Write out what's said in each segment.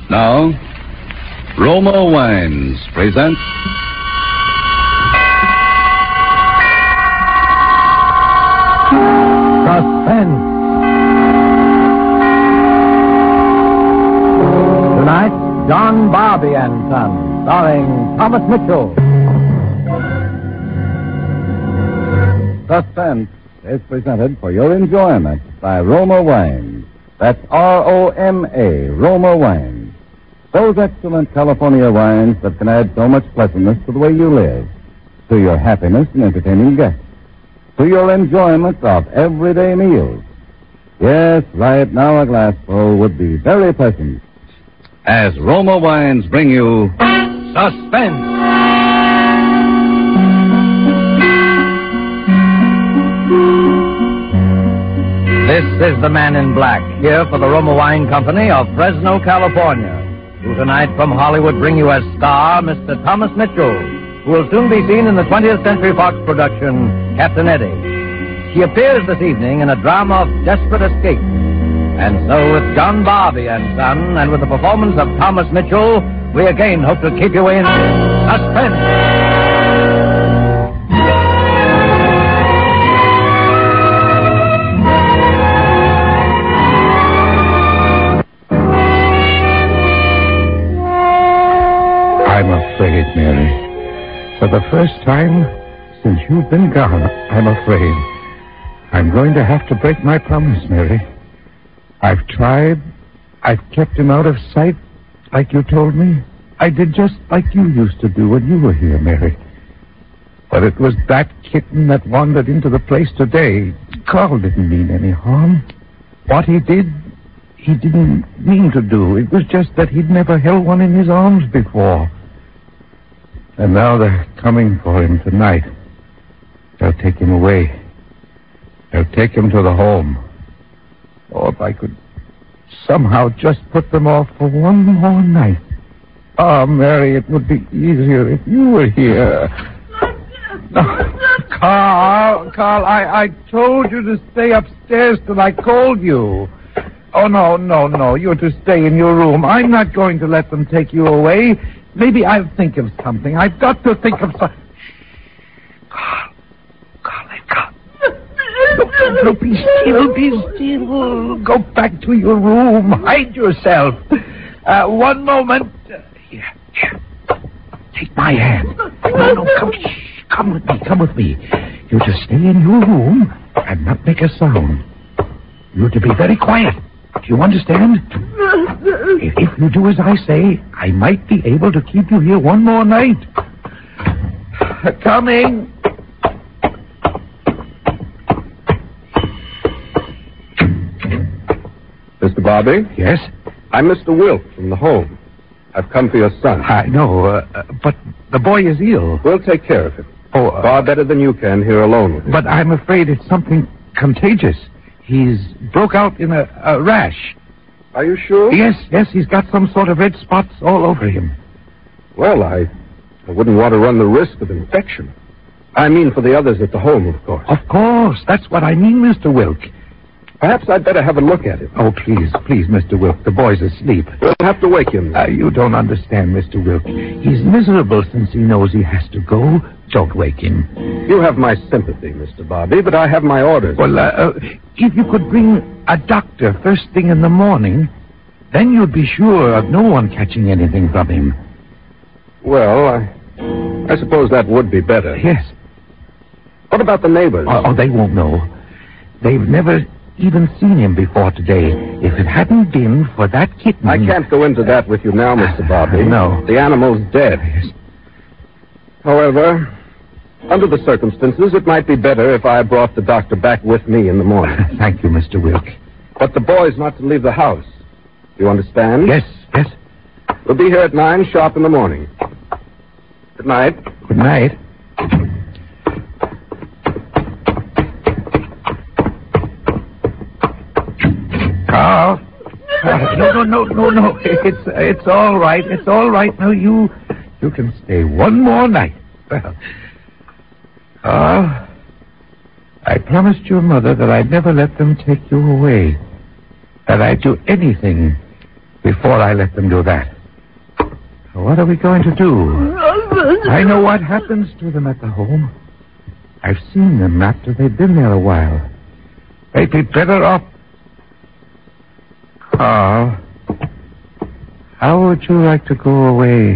Now, Roma Wines present Suspense. Tonight, John Barbie and Son, starring Thomas Mitchell. Suspense is presented for your enjoyment by Roma Wines. That's R-O-M-A, Roma Wines. Those excellent California wines that can add so much pleasantness to the way you live, to your happiness in entertaining guests, to your enjoyment of everyday meals. Yes, right now a glassful would be very pleasant. As Roma Wines bring you Suspense. This is the Man in Black, here for the Roma Wine Company of Fresno, California, who tonight from Hollywood bring you as star Mr. Thomas Mitchell, who will soon be seen in the 20th Century Fox production, Captain Eddie. He appears this evening in a drama of desperate escape. And so with John Barbie and Son, and with the performance of Thomas Mitchell, we again hope to keep you in suspense. I'm afraid, Mary. For the first time since you've been gone, I'm afraid. I'm going to have to break my promise, Mary. I've tried. I've kept him out of sight, like you told me. I did just like you used to do when you were here, Mary. But it was that kitten that wandered into the place today. Carl didn't mean any harm. What he did, he didn't mean to do. It was just that he'd never held one in his arms before. And now they're coming for him tonight. They'll take him away. They'll take him to the home. Oh, if I could somehow just put them off for one more night. Oh, Mary, it would be easier if you were here. Oh, Carl, I told you to stay upstairs till I called you. Oh, no. You're to stay in your room. I'm not going to let them take you away. Maybe I'll think of something. I've got to think of something. Carl, they've come. No, be still. Go back to your room. Hide yourself. One moment. Here. Take my hand. No, come with me. You just stay in your room and not make a sound. You're to be very quiet. Do you understand? If you do as I say, I might be able to keep you here one more night. Coming. Mr. Barbie? Yes? I'm Mr. Wilk from the home. I've come for your son. I know, but the boy is ill. We'll take care of him. Oh, far better than you can here alone with him. But I'm afraid it's something contagious. He's broke out in a rash. Are you sure? Yes, he's got some sort of red spots all over him. Well, I wouldn't want to run the risk of infection. I mean for the others at the home, of course. Of course. That's what I mean, Mr. Wilk. Perhaps I'd better have a look at him. Oh, please, Mr. Wilk. The boy's asleep. We'll have to wake him. You don't understand, Mr. Wilk. He's miserable since he knows he has to go. Don't wake him. You have my sympathy, Mr. Barbie, but I have my orders. Well, if you could bring a doctor first thing in the morning, then you'd be sure of no one catching anything from him. Well, I suppose that would be better. Yes. What about the neighbors? Oh, they won't know. They've never even seen him before today. If it hadn't been for that kitten... I can't go into that with you now, Mr. Barbie. No. The animal's dead. Yes. However, under the circumstances, it might be better if I brought the doctor back with me in the morning. Thank you, Mr. Wilk. But the boy's not to leave the house. Do you understand? Yes. We'll be here at 9 sharp in the morning. Good night. Good night. Carl. No. It's all right. It's all right. Now, you can stay one more night. Well, Carl, I promised your mother that I'd never let them take you away. That I'd do anything before I let them do that. What are we going to do? I know what happens to them at the home. I've seen them after they've been there a while. They'd be better off. Carl, how would you like to go away?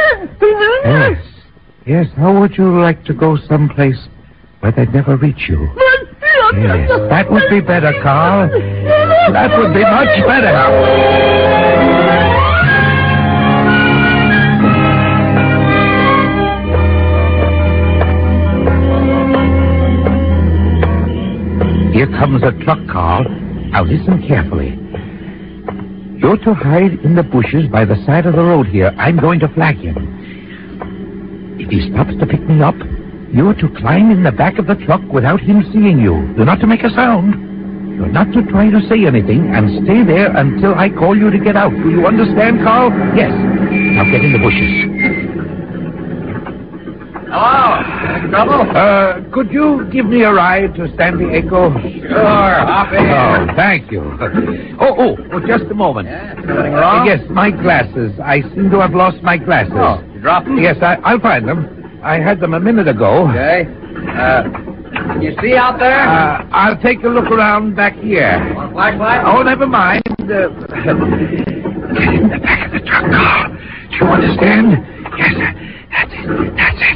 Yes, how would you like to go someplace where they'd never reach you? Yes, that would be better, Carl. That would be much better. Here comes a truck, Carl. Now listen carefully. You're to hide in the bushes by the side of the road here. I'm going to flag him. If he stops to pick me up, you're to climb in the back of the truck without him seeing you. You're not to make a sound. You're not to try to say anything and stay there until I call you to get out. Do you understand, Carl? Yes. Now get in the bushes. Hello. Any trouble? Could you give me a ride to San Diego? Sure. Hop in. Oh, thank you. Oh, just a moment. Yeah, anything wrong? Yes, my glasses. I seem to have lost my glasses. Oh, you dropped them? Yes, I'll find them. I had them a minute ago. Okay. Can you see out there? I'll take a look around back here. Want a flashlight? Oh, never mind. Get in the back of the truck, Carl. Do you understand? Yes, that's it.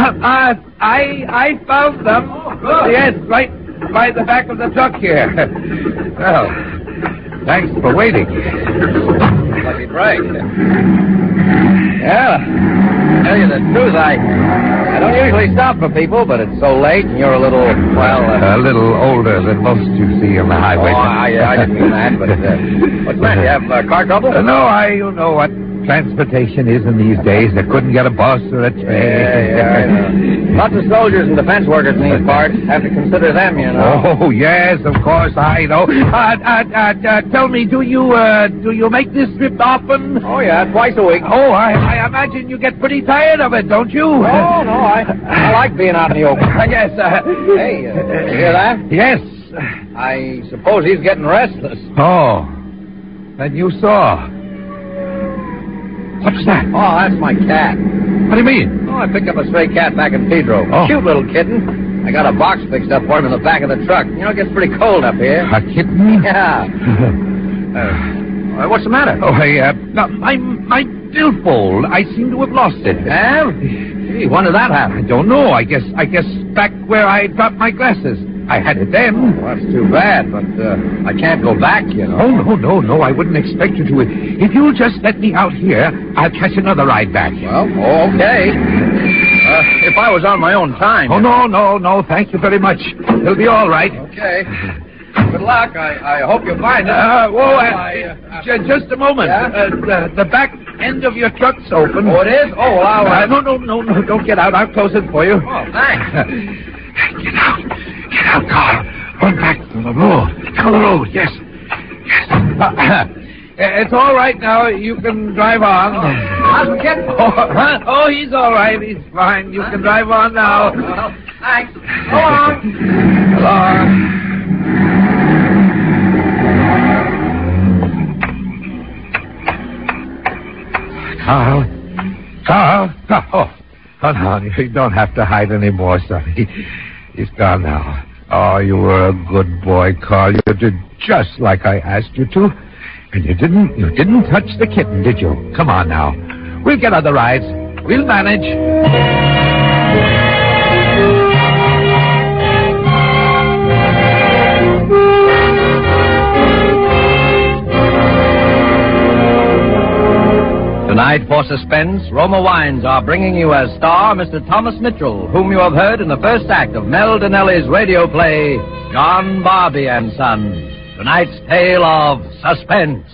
I found them. Good. Yes, right by the back of the truck here. Well, thanks for waiting. Lucky break. Yeah. To tell you the truth, I don't usually stop for people, but it's so late and you're a little, a little older than most you see on the highway. Oh, I didn't mean that, but what's that? You have car trouble? No, you know what transportation is in these days. They couldn't get a bus or a train. Yeah, I know. Lots of soldiers and defense workers in these parts. Have to consider them, you know. Oh, yes, of course, I know. Tell me, do you make this trip often? Oh, yeah, twice a week. Oh, I imagine you get pretty tired of it, don't you? Oh, no, I like being out in the open. Yes, Hey, you hear that? Yes. I suppose he's getting restless. Oh, and you saw. What's that? Oh, that's my cat. What do you mean? Oh, I picked up a stray cat back in Pedro. Oh. Cute little kitten. I got a box fixed up for him in the back of the truck. You know, it gets pretty cold up here. A kitten? Yeah. What's the matter? Oh, my billfold. I seem to have lost it. Have? Gee, when did that happen? I don't know. I guess back where I dropped my glasses. I had it then. Well, that's too bad, but I can't go back, you know. Oh, no. I wouldn't expect you to. If you'll just let me out here, I'll catch another ride back. Well, okay. If I was on my own time. Oh, no. Thank you very much. It'll be all right. Okay. Good luck. I hope you find it. Just a moment. Yeah? The back end of your truck's open. Oh, it is? Oh, well, I'll... No, don't get out. I'll close it for you. Oh, thanks. Get out, Carl. Run back to the road. Down the road, yes. It's all right now. You can drive on. How's the kitten? Oh, he's all right. He's fine. You can drive on now. Well, thanks. Go on. So long. Carl. Oh, no, you don't have to hide anymore, sonny. He's gone now. Oh, you were a good boy, Carl. You did just like I asked you to. And you didn't touch the kitten, did you? Come on now. We'll get other rides. We'll manage. Tonight, for suspense, Roma Wines are bringing you as star Mr. Thomas Mitchell, whom you have heard in the first act of Mel Dinelli's radio play, John Barbie and Son. Tonight's tale of suspense.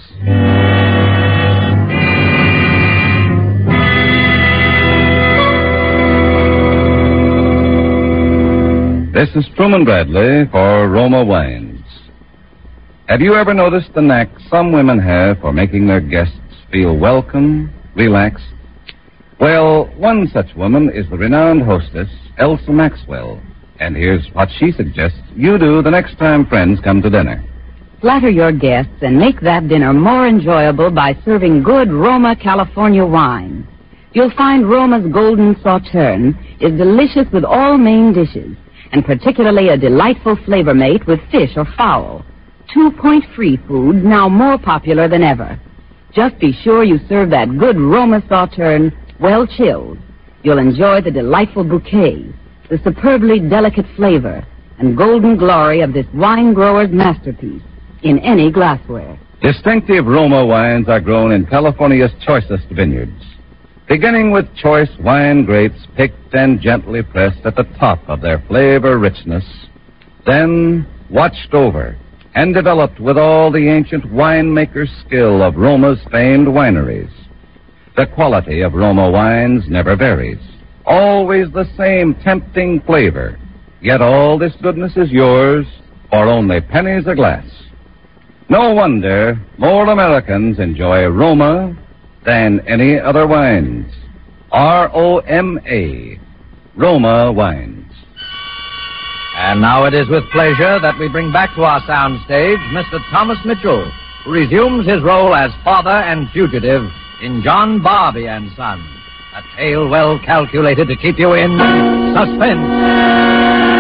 This is Truman Bradley for Roma Wines. Have you ever noticed the knack some women have for making their guests feel welcome, relaxed? Well, one such woman is the renowned hostess, Elsa Maxwell. And here's what she suggests you do the next time friends come to dinner. Flatter your guests and make that dinner more enjoyable by serving good Roma California wine. You'll find Roma's Golden Sauterne is delicious with all main dishes, and particularly a delightful flavor mate with fish or fowl. 2-point-free food now more popular than ever. Just be sure you serve that good Roma Sauterne well chilled. You'll enjoy the delightful bouquets, the superbly delicate flavor, and golden glory of this wine grower's masterpiece in any glassware. Distinctive Roma wines are grown in California's choicest vineyards, beginning with choice wine grapes picked and gently pressed at the top of their flavor richness, then watched over and developed with all the ancient winemaker's skill of Roma's famed wineries. The quality of Roma wines never varies, always the same tempting flavor, yet all this goodness is yours for only pennies a glass. No wonder more Americans enjoy Roma than any other wines. R-O-M-A, Roma Wines. And now it is with pleasure that we bring back to our soundstage Mr. Thomas Mitchell, who resumes his role as father and fugitive in John Barbie and Son, a tale well calculated to keep you in suspense.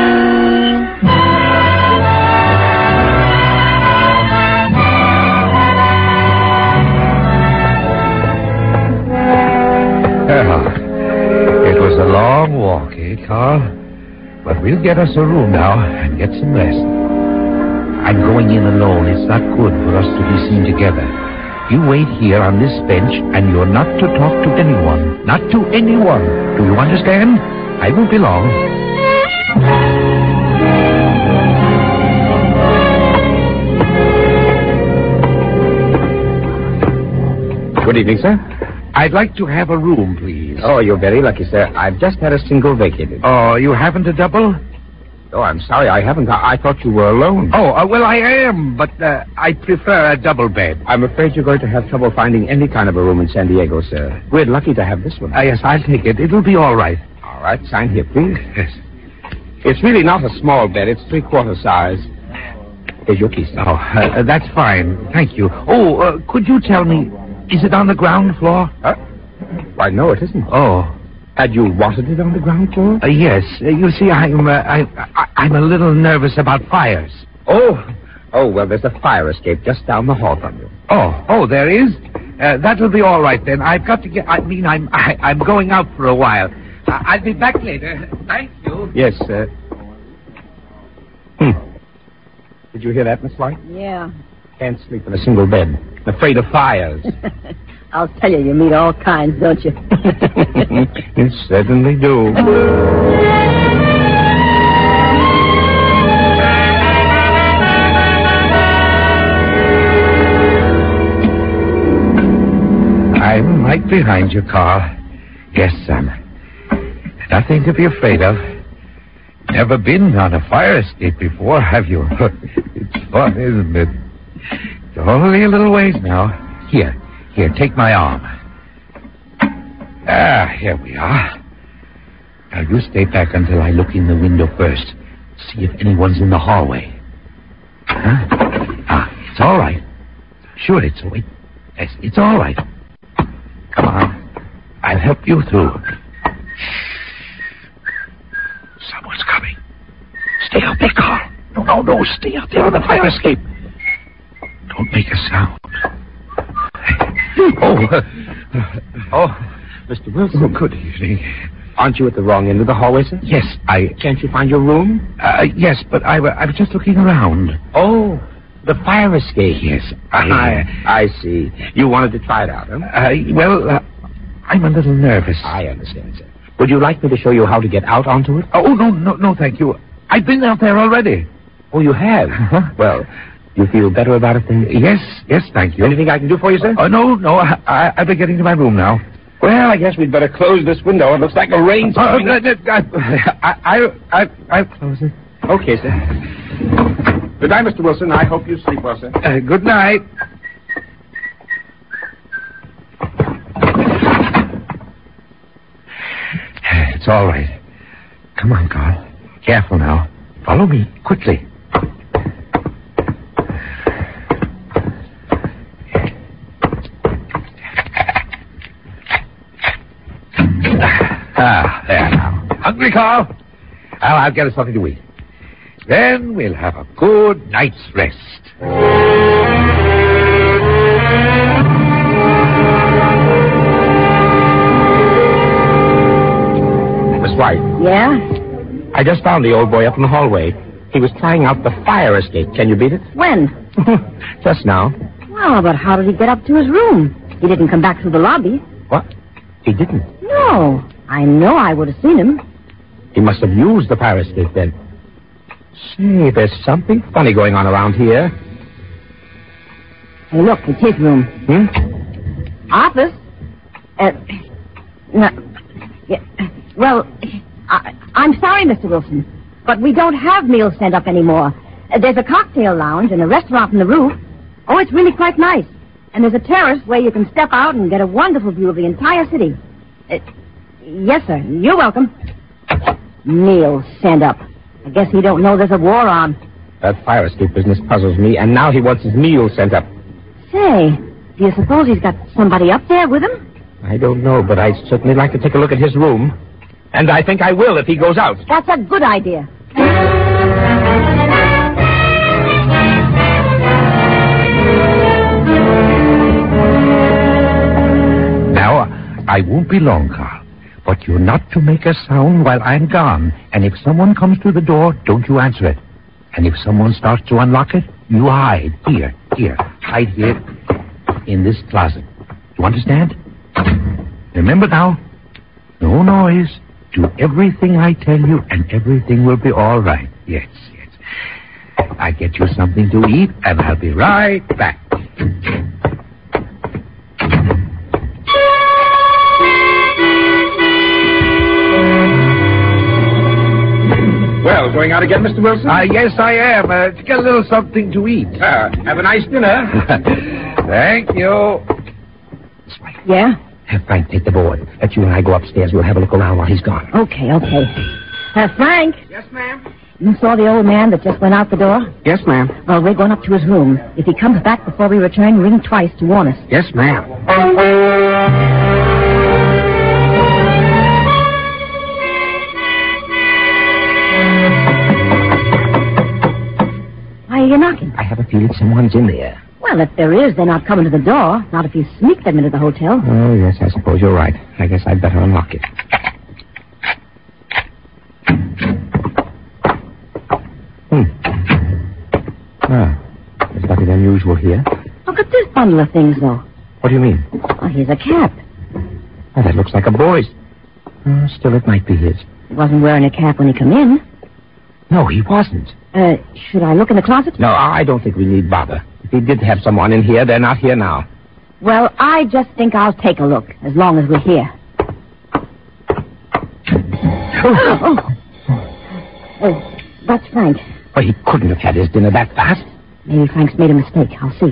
It was a long walk, Carl? But we'll get us a room now and get some rest. I'm going in alone. It's not good for us to be seen together. You wait here on this bench, and you're not to talk to anyone. Not to anyone. Do you understand? I won't be long. Good evening, sir. I'd like to have a room, please. Oh, you're very lucky, sir. I've just had a single vacated. Oh, you haven't a double? Oh, I'm sorry, I haven't. I thought you were alone. Oh, well, I am, but I prefer a double bed. I'm afraid you're going to have trouble finding any kind of a room in San Diego, sir. We're lucky to have this one. Yes, I'll take it. It'll be all right. All right, sign here, please. Yes. It's really not a small bed. It's 3/4 size. Here's your key, sir. Oh, that's fine. Thank you. Oh, could you tell me, is it on the ground floor? Huh? Why, no, it isn't. Oh. Had you wanted it on the ground floor? Yes. You see, I'm a little nervous about fires. Oh, well, there's a fire escape just down the hall from you. Oh, there is? That'll be all right, then. I've got to get... I'm going out for a while. I'll be back later. Thank you. Yes, sir. Did you hear that, Miss White? Yeah. Can't sleep in a single bed. Afraid of fires. I'll tell you meet all kinds, don't you? You certainly do. I'm right behind you, Carl. Yes, son. Nothing to be afraid of. Never been on a fire escape before, have you? It's fun, isn't it? It's only a little ways now. Here, take my arm. Here we are. Now, you stay back until I look in the window first. See if anyone's in the hallway. Huh? It's all right. Sure, it's all right. Yes, it's all right. Come on. I'll help you through. Someone's coming. Stay out there, Carl. No. Stay out there on the fire escape. Don't make a sound. Oh, Mr. Wilson. Oh, good evening. Aren't you at the wrong end of the hallway, sir? Yes, Can't you find your room? Yes, but I was just looking around. Oh, the fire escape. Yes, I see. You wanted to try it out, huh? Well, I'm a little nervous. I understand, sir. Would you like me to show you how to get out onto it? Oh, no, thank you. I've been out there already. Oh, you have? Uh-huh. Well, you feel better about it then? Yes, thank you. Anything I can do for you, sir? Oh, no, I'll be getting to my room now. Well, I guess we'd better close this window. It looks like the rain's coming. I'll close it. Okay, sir. Good night, Mr. Wilson. I hope you sleep well, sir. Good night. It's all right. Come on, Carl. Careful now. Follow me, quickly. There now. Hungry, Carl? Well, I'll get us something to eat. Then we'll have a good night's rest. Miss White. Yeah? I just found the old boy up in the hallway. He was trying out the fire escape. Can you beat it? When? Just now. Well, but how did he get up to his room? He didn't come back through the lobby. What? He didn't. No. I know I would have seen him. He must have used the fire escape then. Say, there's something funny going on around here. Hey, look, it's his room. Office? No. Yeah, well, I'm sorry, Mr. Wilson, but we don't have meals sent up anymore. There's a cocktail lounge and a restaurant on the roof. Oh, it's really quite nice. And there's a terrace where you can step out and get a wonderful view of the entire city. Yes, sir. You're welcome. Meals sent up. I guess he don't know there's a war on. That fire escape business puzzles me, and now he wants his meals sent up. Say, do you suppose he's got somebody up there with him? I don't know, but I'd certainly like to take a look at his room. And I think I will if he goes out. That's a good idea. Now, I won't be long, Carl. But you're not to make a sound while I'm gone. And if someone comes to the door, don't you answer it. And if someone starts to unlock it, you hide. Here. Hide here in this closet. You understand? Remember now, no noise. Do everything I tell you, and everything will be all right. Yes. I'll get you something to eat, and I'll be right back. Well, going out again, Mr. Wilson? Yes, I am. To get a little something to eat. Have a nice dinner. Thank you. Yeah? Have Frank take the board. Let you and I go upstairs. We'll have a look around while he's gone. Okay. Frank? Yes, ma'am? You saw the old man that just went out the door? Yes, ma'am. Well, we're going up to his room. If he comes back before we return, ring twice to warn us. Yes, ma'am. Why are you knocking? I have a feeling someone's in there. Well, if there is, they're not coming to the door. Not if you sneak them into the hotel. Oh, yes, I suppose you're right. I guess I'd better unlock it. There's nothing unusual here. Look at this bundle of things, though. What do you mean? Oh, here's a cap. Oh, that looks like a boy's. Still, it might be his. He wasn't wearing a cap when he come in. No, he wasn't. Should I look in the closet? No, I don't think we need bother. If he did have someone in here, they're not here now. Well, I just think I'll take a look, as long as we're here. Oh, that's Frank. Well, he couldn't have had his dinner that fast. Maybe Frank's made a mistake. I'll see.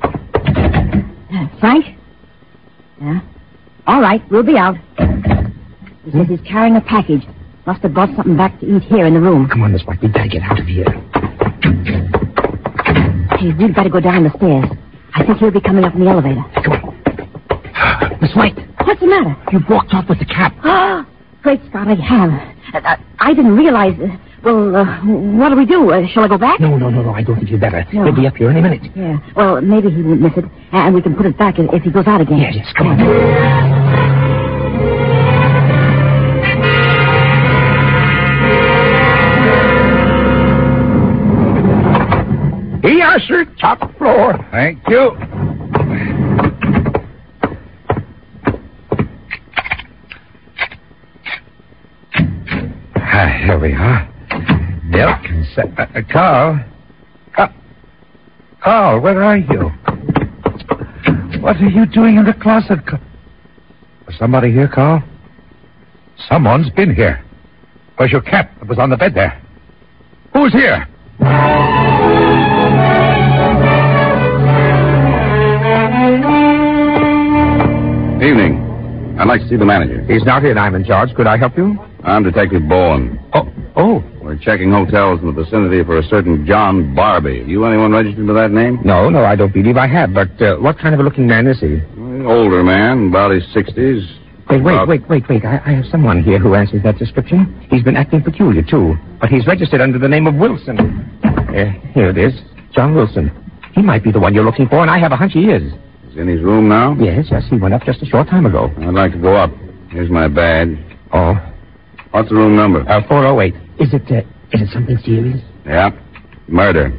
Frank? Yeah? All right, we'll be out. He says he's carrying a package. Must have brought something back to eat here in the room. Come on, Miss White. We'd better get out of here. Hey, we'd better go down the stairs. I think he'll be coming up in the elevator. Come on. Miss White. What's the matter? You walked off with the cap. Great Scott, I have. I didn't realize... what do we do? Shall I go back? No. I don't think you'd better. No. He'll be up here any minute. Yeah. Well, maybe he won't miss it, and we can put it back if he goes out again. Yes, come on. Yes, sir. Top floor. Thank you. Here we are. Milk and Carl. Carl, where are you? What are you doing in the closet? Was somebody here, Carl? Someone's been here. Where's your cap that was on the bed there? Who's here? Evening. I'd like to see the manager. He's not here and I'm in charge. Could I help you? I'm Detective Bowen. Oh. We're checking hotels in the vicinity for a certain John Barbie. You anyone registered with that name? No, I don't believe I have. But what kind of a looking man is he? Older man, about his 60s. Wait. I have someone here who answers that description. He's been acting peculiar, too. But he's registered under the name of Wilson. Here it is. John Wilson. He might be the one you're looking for, and I have a hunch he is. He's in his room now? Yes. He went up just a short time ago. I'd like to go up. Here's my badge. Oh. What's the room number? 408. Is it something serious? Yeah. Murder.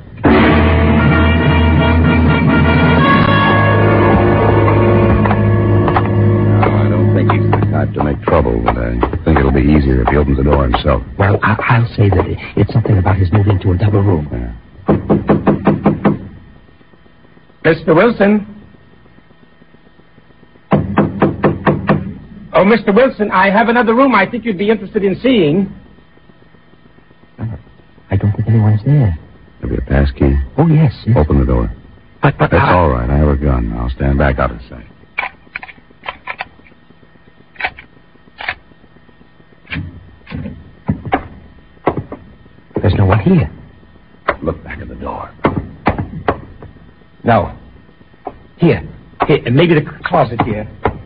To make trouble, but I think it'll be easier if he opens the door himself. Well, I'll say that it's something about his moving to a double room. Yeah. Mr. Wilson? Oh, Mr. Wilson, I have another room I think you'd be interested in seeing. I don't think anyone's there. There'll be a pass key. Oh, yes. Open the door. But That's all right. I have a gun. I'll stand back out of sight. There's no one here. Look back at the door. No. Here, maybe the closet here.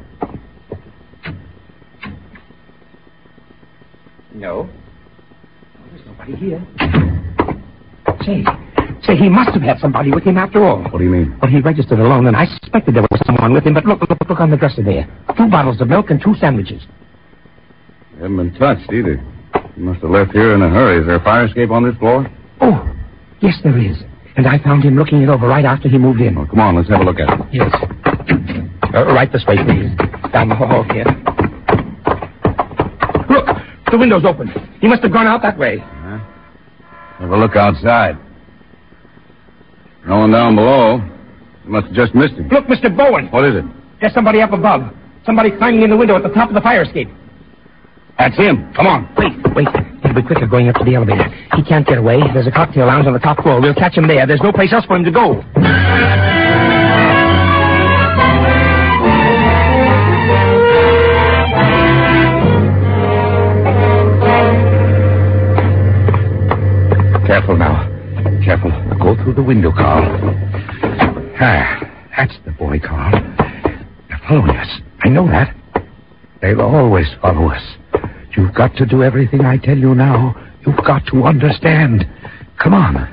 No. There's nobody here. Say, he must have had somebody with him after all. What do you mean? Well, he registered alone, and I suspected there was someone with him, but look on the dresser there. 2 bottles of milk and 2 sandwiches. They haven't been touched either. You must have left here in a hurry. Is there a fire escape on this floor? Oh, yes, there is. And I found him looking it over right after he moved in. Oh, come on, let's have a look at it. Yes. Right this way, please. Down the hall here. Look, the window's open. He must have gone out that way. Have a look outside. No one down below. You must have just missed him. Look, Mr. Bowen. What is it? There's somebody up above. Somebody climbing in the window at the top of the fire escape. That's him. Come on. Wait. He'll be quicker going up to the elevator. He can't get away. There's a cocktail lounge on the top floor. We'll catch him there. There's no place else for him to go. Careful now. Careful. Go through the window, Carl. That's the boy, Carl. They're following us. I know that. They'll always follow us. You've got to do everything I tell you now. You've got to understand. Come on.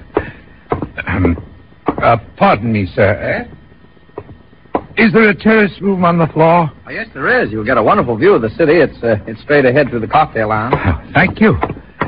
Pardon me, sir. Is there a terrace room on the floor? Oh, yes, there is. You'll get a wonderful view of the city. It's straight ahead through the cocktail lounge. Thank you.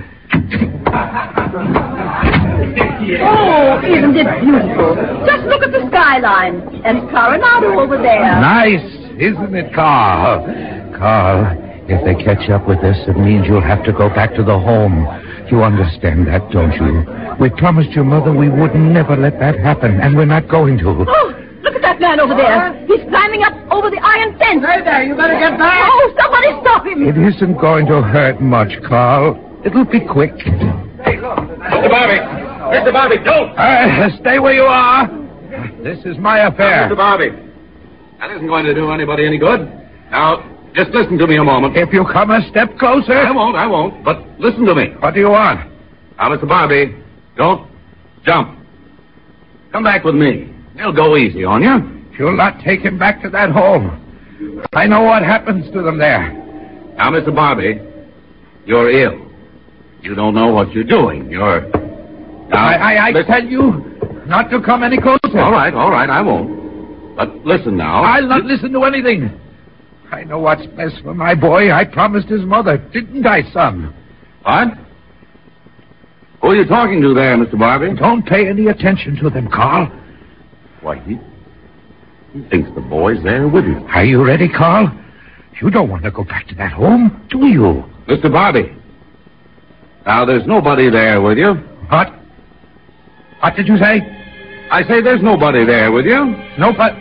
Oh, isn't it beautiful? Just look at the skyline. And Coronado over there. Nice, isn't it, Carl? Carl, if they catch up with us, it means you'll have to go back to the home. You understand that, don't you? We promised your mother we would never let that happen, and we're not going to. Oh, look at that man over there. He's climbing up over the iron fence. Hey there, you better get back. Oh, somebody stop him. It isn't going to hurt much, Carl. It'll be quick. Hey, look. Mr. Bobby, don't. Stay where you are. This is my affair. Mr. Bobby, that isn't going to do anybody any good. Now, just listen to me a moment. If you come a step closer... I won't. But listen to me. What do you want? Now, Mr. Bobby, don't jump. Come back with me. They'll go easy on you. You'll not take him back to that home. I know what happens to them there. Now, Mr. Bobby, you're ill. You don't know what you're doing. You're... Now, I tell you not to come any closer. All right, I won't. But listen now. I'll not listen to anything. I know what's best for my boy. I promised his mother, didn't I, son? What? Who are you talking to there, Mr. Barbie? Don't pay any attention to them, Carl. Why, he thinks the boy's there with you. Are you ready, Carl? You don't want to go back to that home, do you? Mr. Barbie. Now, there's nobody there with you. What? What did you say? I say there's nobody there with you. Nobody.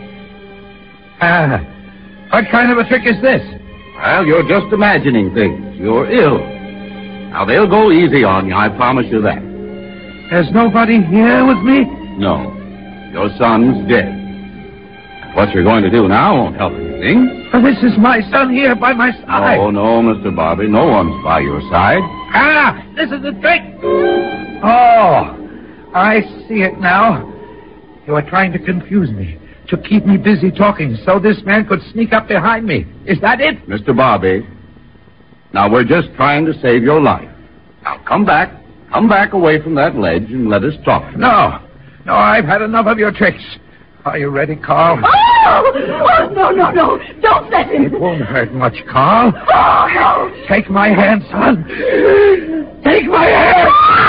What kind of a trick is this? Well, you're just imagining things. You're ill. Now, they'll go easy on you, I promise you that. There's nobody here with me? No. Your son's dead. What you're going to do now won't help anything. But this is my son here by my side. No, Mr. Bobby. No one's by your side. This is the trick. Oh, I see it now. You are trying to confuse me. to keep me busy talking so this man could sneak up behind me. Is that it? Mr. Bobby, now we're just trying to save your life. Now come back. Come back away from that ledge and let us talk. No, I've had enough of your tricks. Are you ready, Carl? Oh, no. Don't let him. It won't hurt much, Carl. Oh, no. Take my hand, son. Take my hand.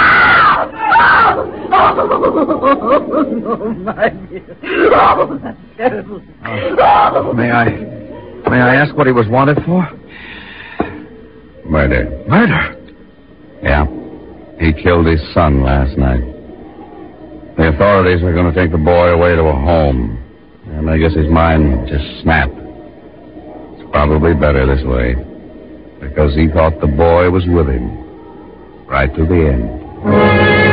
Oh, my dear. Oh, that's terrible. May I ask what he was wanted for? Murder. Murder? Yeah. He killed his son last night. The authorities are going to take the boy away to a home. And I guess his mind just snapped. It's probably better this way. Because he thought the boy was with him. Right to the end.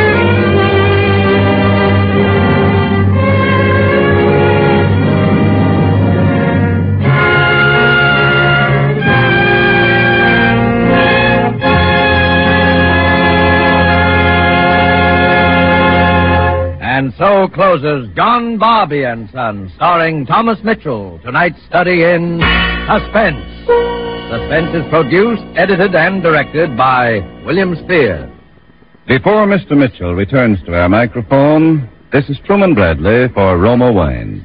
And so closes John Bobby and Son, starring Thomas Mitchell, tonight's study in Suspense. Suspense is produced, edited, and directed by William Spear. Before Mr. Mitchell returns to our microphone, this is Truman Bradley for Roma Wines.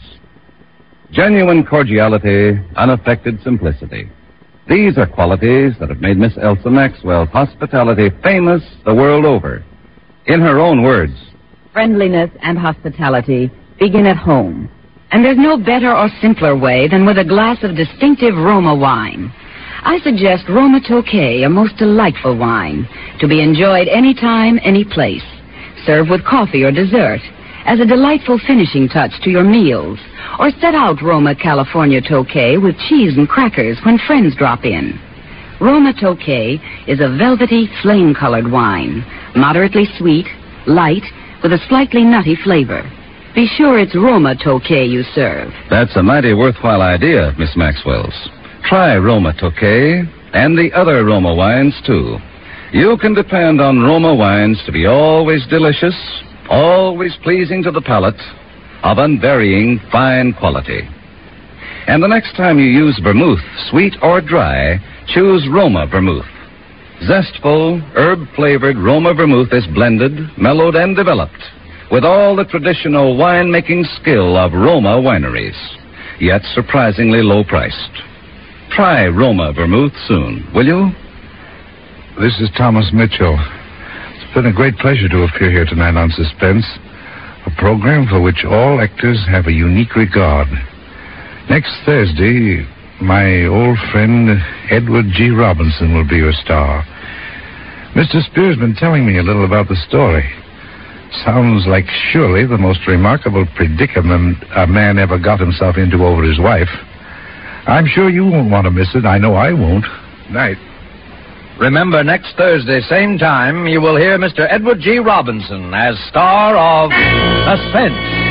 Genuine cordiality, unaffected simplicity. These are qualities that have made Miss Elsa Maxwell's hospitality famous the world over. In her own words, friendliness and hospitality begin at home. And there's no better or simpler way than with a glass of distinctive Roma wine. I suggest Roma Tokay, a most delightful wine, to be enjoyed anytime, any place. Serve with coffee or dessert, as a delightful finishing touch to your meals. Or set out Roma California Tokay with cheese and crackers when friends drop in. Roma Tokay is a velvety, flame-colored wine, moderately sweet, light, with a slightly nutty flavor. Be sure it's Roma Tokay you serve. that's a mighty worthwhile idea, Miss Maxwell's. Try Roma Tokay and the other Roma wines, too. You can depend on Roma wines to be always delicious, always pleasing to the palate, of unvarying fine quality. And the next time you use vermouth, sweet or dry, choose Roma vermouth. Zestful, herb-flavored Roma vermouth is blended, mellowed, and developed with all the traditional wine-making skill of Roma wineries, yet surprisingly low-priced. Try Roma vermouth soon, will you? This is Thomas Mitchell. It's been a great pleasure to appear here tonight on Suspense, a program for which all actors have a unique regard. Next Thursday, my old friend Edward G. Robinson will be your star. Mr. Spear's been telling me a little about the story. Sounds like surely the most remarkable predicament a man ever got himself into over his wife. I'm sure you won't want to miss it. I know I won't. Night. Remember, next Thursday, same time, you will hear Mr. Edward G. Robinson as star of Suspense.